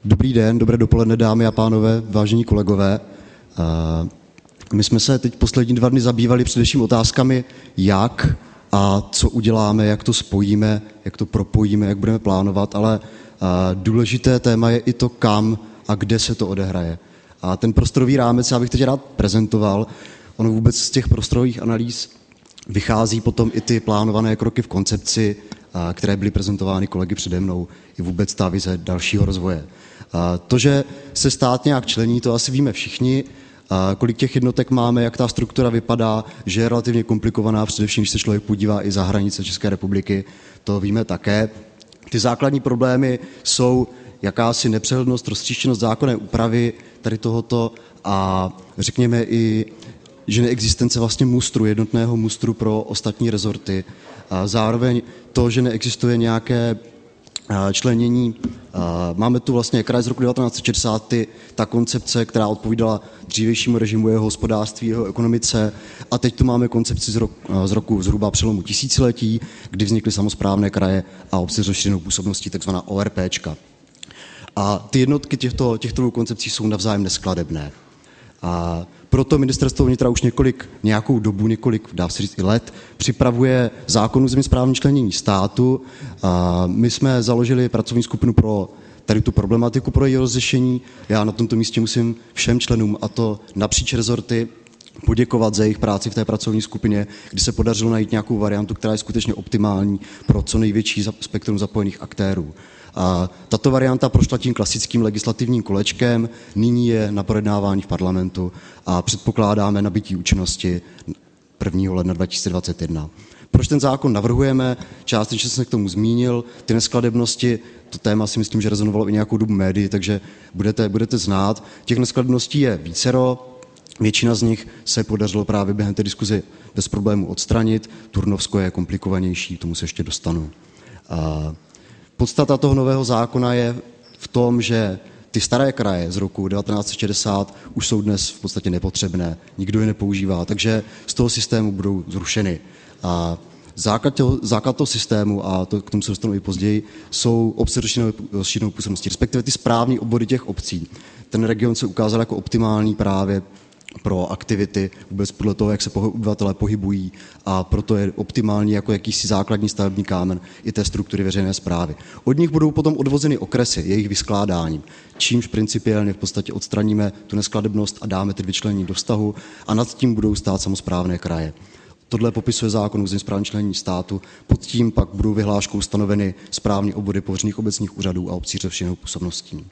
Dobrý den, dobré dopoledne, dámy a pánové, vážení kolegové. My jsme se teď poslední 2 dny zabývali především otázkami, jak a co uděláme, jak to spojíme, jak to propojíme, jak budeme plánovat, ale důležité téma je i to, kam a kde se to odehraje. A ten prostorový rámec já bych teď rád prezentoval. Ono vůbec z těch prostorových analýz vychází potom i ty plánované kroky v koncepci, které byly prezentovány kolegy přede mnou, i vůbec ta vize dalšího rozvoje. To, že se stát nějak člení, to asi víme všichni. Kolik těch jednotek máme, jak ta struktura vypadá, že je relativně komplikovaná, především, když se člověk podívá i za hranice České republiky, to víme také. Ty základní problémy jsou jakási nepřehlednost, roztříštěnost zákonné úpravy tady tohoto a řekněme i, že neexistence vlastně mustru, jednotného mustru pro ostatní rezorty. A zároveň to, že neexistuje nějaké členění. Máme tu vlastně kraj z roku 1960, ta koncepce, která odpovídala dřívějšímu režimu jeho hospodářství, jeho ekonomice. A teď tu máme koncepci z roku zhruba přelomu tisíciletí, kdy vznikly samosprávné kraje a obce s rozšířenou působností, takzvaná ORPčka. A ty jednotky těchto dvou koncepcí jsou navzájem neskladebné. A proto ministerstvo vnitra už nějakou dobu, dá se říct i let, připravuje zákon o územně správním členění státu. A my jsme založili pracovní skupinu pro tady tu problematiku, pro její rozřešení. Já na tomto místě musím všem členům, a to napříč rezorty, poděkovat za jejich práci v té pracovní skupině, kdy se podařilo najít nějakou variantu, která je skutečně optimální pro co největší spektrum zapojených aktérů. A tato varianta prošla tím klasickým legislativním kolečkem, nyní je na projednávání v parlamentu a předpokládáme nabytí účinnosti 1. ledna 2021. Proč ten zákon navrhujeme? Částečně jsem se k tomu zmínil. Ty neskladebnosti, to téma si myslím, že rezonovalo i nějakou dobu médií, takže budete znát. Těch neskladebností je vícero. Většina z nich se podařilo právě během té diskuze bez problémů odstranit. Turnovsko je komplikovanější, tomu se ještě dostanu. Podstata toho nového zákona je v tom, že ty staré kraje z roku 1960 už jsou dnes v podstatě nepotřebné, nikdo je nepoužívá, takže z toho systému budou zrušeny. A základ toho systému, a k tomu se dostanu i později, jsou obce rozšířenou působností, respektive ty správní obvody těch obcí. Ten region se ukázal jako optimální právě pro aktivity, vůbec podle toho, jak se obyvatelé pohybují, a proto je optimální jako jakýsi základní stavební kámen i té struktury veřejné správy. Od nich budou potom odvozeny okresy, jejich vyskládáním, čímž principiálně v podstatě odstraníme tu neskladebnost a dáme ty vyčlenění do vztahu a nad tím budou stát samosprávné kraje. Tohle popisuje zákon o územně správním členění státu, pod tím pak budou vyhláškou stanoveny správní obvody pověřených obecních úřadů a obcí s rozšířenou působností.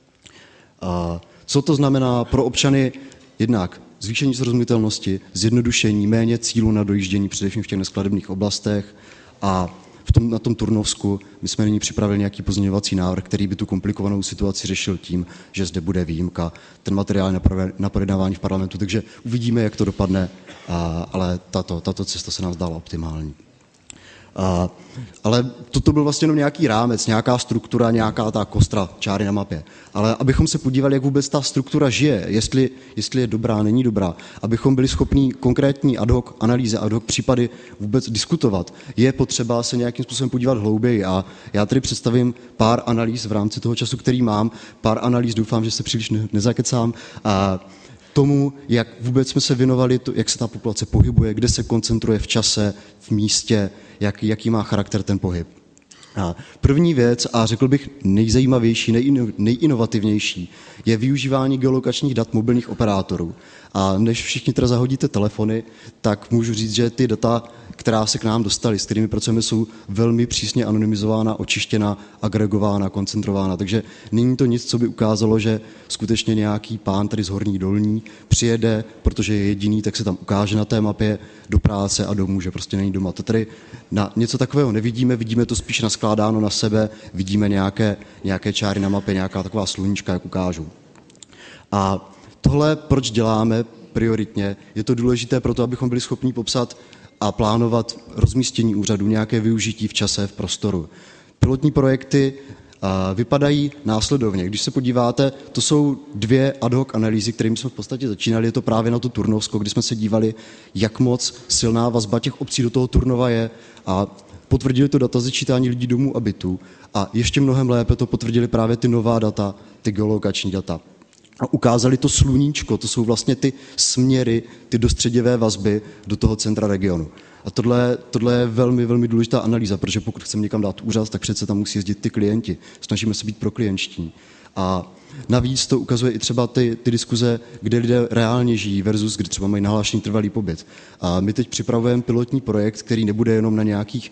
Co to znamená pro občany? Jednak zvýšení srozumitelnosti, zjednodušení, méně cílů na dojíždění, především v těch neskladebných oblastech, a na tom Turnovsku my jsme nyní připravili nějaký pozměňovací návrh, který by tu komplikovanou situaci řešil tím, že zde bude výjimka. Ten materiál je na projednávání v parlamentu, takže uvidíme, jak to dopadne, ale tato cesta se nám zdála optimální. Ale toto byl vlastně jenom nějaký rámec, nějaká struktura, nějaká ta kostra, čáry na mapě. Ale abychom se podívali, jak vůbec ta struktura žije, jestli je dobrá, není dobrá, abychom byli schopní konkrétní ad hoc analýzy, ad hoc případy vůbec diskutovat, je potřeba se nějakým způsobem podívat hlouběji. A já tady představím pár analýz v rámci toho času, který mám, pár analýz, doufám, že se příliš nezakecám, tomu, jak vůbec jsme se věnovali, jak se ta populace pohybuje, kde se koncentruje v čase, v místě, jaký má charakter ten pohyb. První věc, a řekl bych nejzajímavější, nejinovativnější, je využívání geolokačních dat mobilních operátorů. A než všichni teda zahodíte telefony, tak můžu říct, že ty data, která se k nám dostaly, s kterými pracujeme, jsou velmi přísně anonymizována, očištěna, agregována, koncentrována. Takže není to nic, co by ukázalo, že skutečně nějaký pán tady z Horní Dolní přijede, protože je jediný, tak se tam ukáže na té mapě do práce a domů, že prostě není doma. To tady na něco takového nevidíme, vidíme to spíš naskládáno na sebe, vidíme nějaké čáry na mapě, nějaká taková sluníčka, jak ukážu. A tohle, proč děláme prioritně, je to důležité proto, abychom byli schopni popsat a plánovat rozmístění úřadů, nějaké využití v čase, v prostoru. Pilotní projekty vypadají následovně. Když se podíváte, to jsou 2 ad hoc analýzy, kterými jsme v podstatě začínali. Je to právě na to Turnovsko, kdy jsme se dívali, jak moc silná vazba těch obcí do toho Turnova je. A potvrdili to data začítání lidí, domů a bytů a ještě mnohem lépe to potvrdili právě ty nová data, ty geolokační data. A ukázali to sluníčko, to jsou vlastně ty směry, ty dostředivé vazby do toho centra regionu. A tohle je velmi, velmi důležitá analýza, protože pokud chceme někam dát úřad, tak přece tam musí jezdit ty klienti. Snažíme se být proklientští. A navíc to ukazuje i třeba ty diskuze, kde lidé reálně žijí versus kde třeba mají nahlášený trvalý pobyt. A my teď připravujeme pilotní projekt, který nebude jenom na nějakých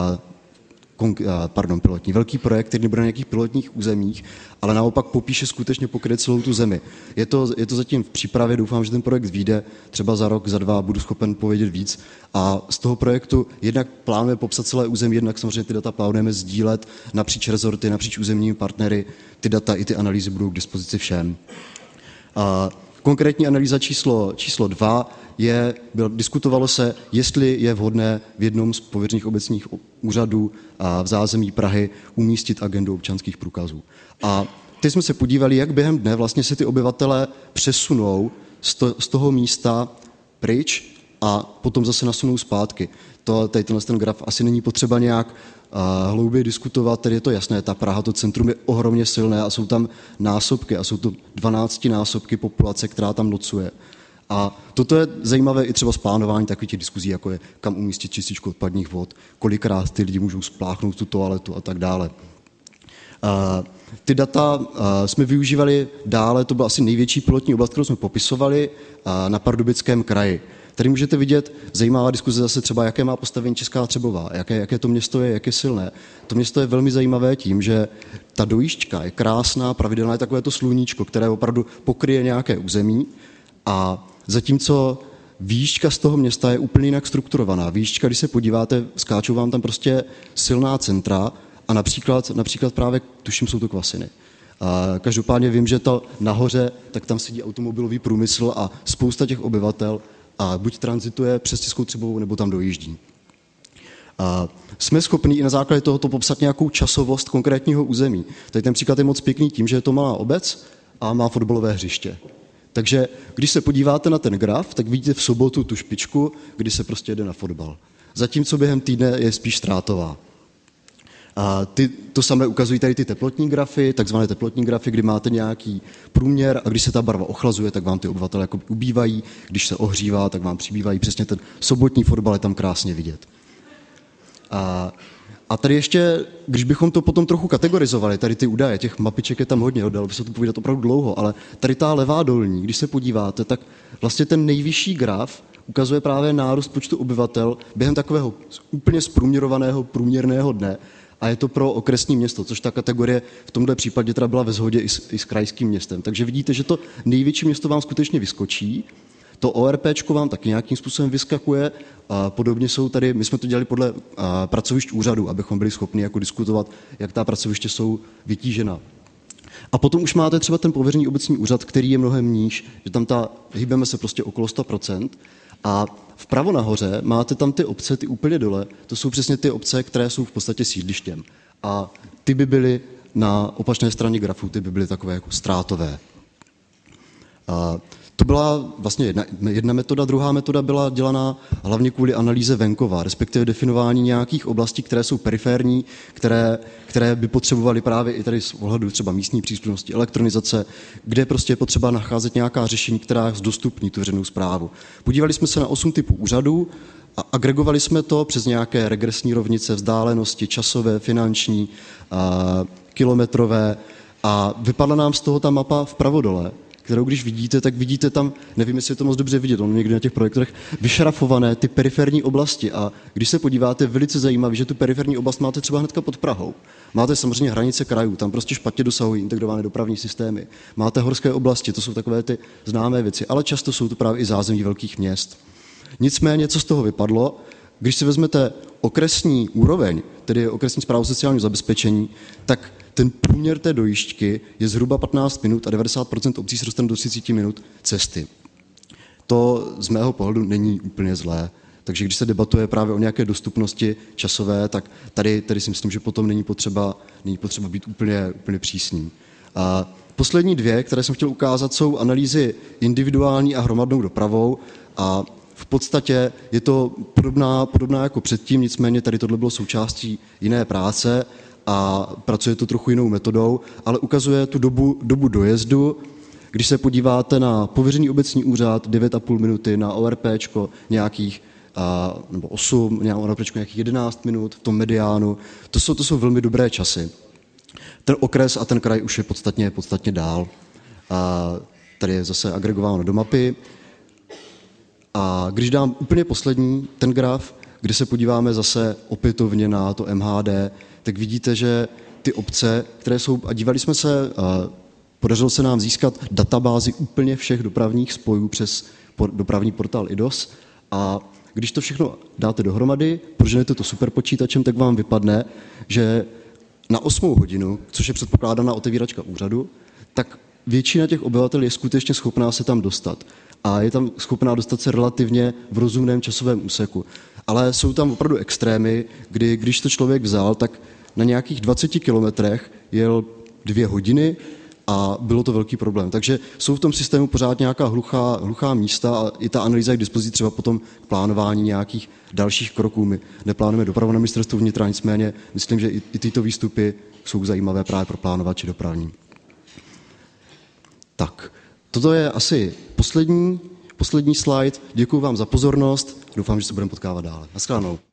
velký projekt, který nebude na nějakých pilotních územích, ale naopak popíše skutečně pokryje celou tu zemi. Je to zatím v přípravě, doufám, že ten projekt vyjde, třeba za rok, za 2 budu schopen povědět víc. A z toho projektu jednak plánujeme popsat celé území, jednak samozřejmě ty data plánujeme sdílet napříč rezorty, napříč územními partnery, ty data i ty analýzy budou k dispozici všem. Konkrétní analýza číslo 2 diskutovalo se, jestli je vhodné v jednom z pověřených obecních úřadů v zázemí Prahy umístit agendu občanských průkazů. A teď jsme se podívali, jak během dne vlastně se ty obyvatelé přesunou z toho místa pryč a potom zase nasunou zpátky. Tady ten graf asi není potřeba nějak hlouběji diskutovat, tedy je to jasné, ta Praha, to centrum je ohromně silné a jsou tam násobky a jsou to 12násobky populace, která tam nocuje. A toto je zajímavé i třeba z plánování takových těch diskuzí, jako je kam umístit čističku odpadních vod, kolikrát ty lidi můžou spláchnout tu toaletu a tak dále. Ty data jsme využívali dále, to byla asi největší pilotní oblast, kterou jsme popisovali na Pardubickém kraji. Tady můžete vidět zajímavá diskuze zase třeba, jaké má postavení Česká Třebová, jaké to město je, jak je silné. To město je velmi zajímavé tím, že ta dojížďka je krásná, pravidelná, je takové to sluníčko, které opravdu pokryje nějaké území a zatímco výška z toho města je úplně jinak strukturovaná. Výška, když se podíváte, skáčou vám tam prostě silná centra a například právě, tuším, jsou to Kvasiny. Každopádně vím, že to nahoře, tak tam sedí automobilový průmysl a spousta těch obyvatel a buď tranzituje přes Českou Třebovou, nebo tam dojíždí. Jsme schopni i na základě tohoto popsat nějakou časovost konkrétního území. Tady ten příklad je moc pěkný tím, že je to malá obec a má fotbalové hřiště. Takže když se podíváte na ten graf, tak vidíte v sobotu tu špičku, kdy se prostě jede na fotbal. Zatímco během týdne je spíš ztrátová. To samé ukazují tady ty teplotní grafy, takzvané teplotní grafy, kdy máte nějaký průměr a když se ta barva ochlazuje, tak vám ty obyvatelé jako ubývají, když se ohřívá, tak vám přibývají. Přesně ten sobotní fotbal je tam krásně vidět. A tady ještě, když bychom to potom trochu kategorizovali, tady ty údaje, těch mapiček je tam hodně, dalo by se to povídat opravdu dlouho, ale tady ta levá dolní, když se podíváte, tak vlastně ten nejvyšší graf ukazuje právě nárůst počtu obyvatel během takového úplně zprůměrovaného průměrného dne a je to pro okresní město, což ta kategorie v tomto případě teda byla ve shodě i s krajským městem. Takže vidíte, že to největší město vám skutečně vyskočí. To ORPčko vám taky nějakým způsobem vyskakuje. Podobně jsou tady, my jsme to dělali podle pracovišť úřadu, abychom byli schopni jako diskutovat, jak ta pracoviště jsou vytížena. A potom už máte třeba ten pověřený obecní úřad, který je mnohem níž, že tam hýbeme se prostě okolo 100%. A vpravo nahoře máte tam ty obce, ty úplně dole, to jsou přesně ty obce, které jsou v podstatě sídlištěm. A ty by byly na opačné straně grafu, ty by byly takové jako ztrátové. To byla vlastně jedna metoda, druhá metoda byla dělaná hlavně kvůli analýze venkova, respektive definování nějakých oblastí, které jsou periférní, které by potřebovaly právě i tady z ohledu třeba místní přístupnosti, elektronizace, kde prostě je potřeba nacházet nějaká řešení, která zdostupní tu veřejnou správu. Podívali jsme se na 8 typů úřadů a agregovali jsme to přes nějaké regresní rovnice, vzdálenosti, časové, finanční, kilometrové a vypadla nám z toho ta mapa vpravo dole, kterou když vidíte, tak vidíte tam, nevím, jestli je to moc dobře vidět, on někdy na těch projektorech, vyšrafované ty periferní oblasti a když se podíváte, velice zajímavé, že tu periferní oblast máte třeba hnedka pod Prahou. Máte samozřejmě hranice krajů, tam prostě špatně dosahují integrované dopravní systémy. Máte horské oblasti, to jsou takové ty známé věci, ale často jsou to právě i zázemí velkých měst. Nicméně, co z toho vypadlo, když si vezmete okresní úroveň, tedy okresní správu sociálního zabezpečení, tak ten průměr té dojížďky je zhruba 15 minut a 90% obcí se dostane do 30 minut cesty. To z mého pohledu není úplně zlé. Takže když se debatuje právě o nějaké dostupnosti časové, tak tady si myslím, že potom není potřeba být úplně přísný. A poslední dvě, které jsem chtěl ukázat, jsou analýzy individuální a hromadnou dopravou. A V podstatě je to podobná jako předtím, nicméně tady tohle bylo součástí jiné práce a pracuje to trochu jinou metodou, ale ukazuje tu dobu dojezdu. Když se podíváte na pověřený obecní úřad 9,5 minuty, na ORPčko nějakých nebo 8, na ORPčko nějakých 11 minut, v tom mediánu, to jsou velmi dobré časy. Ten okres a ten kraj už je podstatně dál. Tady je zase agregováno do mapy. A když dám úplně poslední ten graf, kde se podíváme zase opětovně na to MHD, tak vidíte, že ty obce, které jsou, a dívali jsme se, podařilo se nám získat databázi úplně všech dopravních spojů přes dopravní portál IDOS a když to všechno dáte dohromady, proženete to superpočítačem, tak vám vypadne, že na 8 hodinu, což je předpokládaná otevíračka úřadu, tak většina těch obyvatel je skutečně schopná se tam dostat. A je tam schopná dostat se relativně v rozumném časovém úseku. Ale jsou tam opravdu extrémy, kdy když to člověk vzal, tak na nějakých 20 kilometrech jel 2 hodiny a bylo to velký problém. Takže jsou v tom systému pořád nějaká hluchá místa a i ta analýza je k dispozici třeba potom k plánování nějakých dalších kroků. My neplánujeme dopravu na ministerstvu vnitra, nicméně myslím, že i tyto výstupy jsou zajímavé právě pro plánovače dopravní. Tak, toto je asi poslední slide. Děkuji vám za pozornost. Doufám, že se budeme potkávat dále. Naschledanou.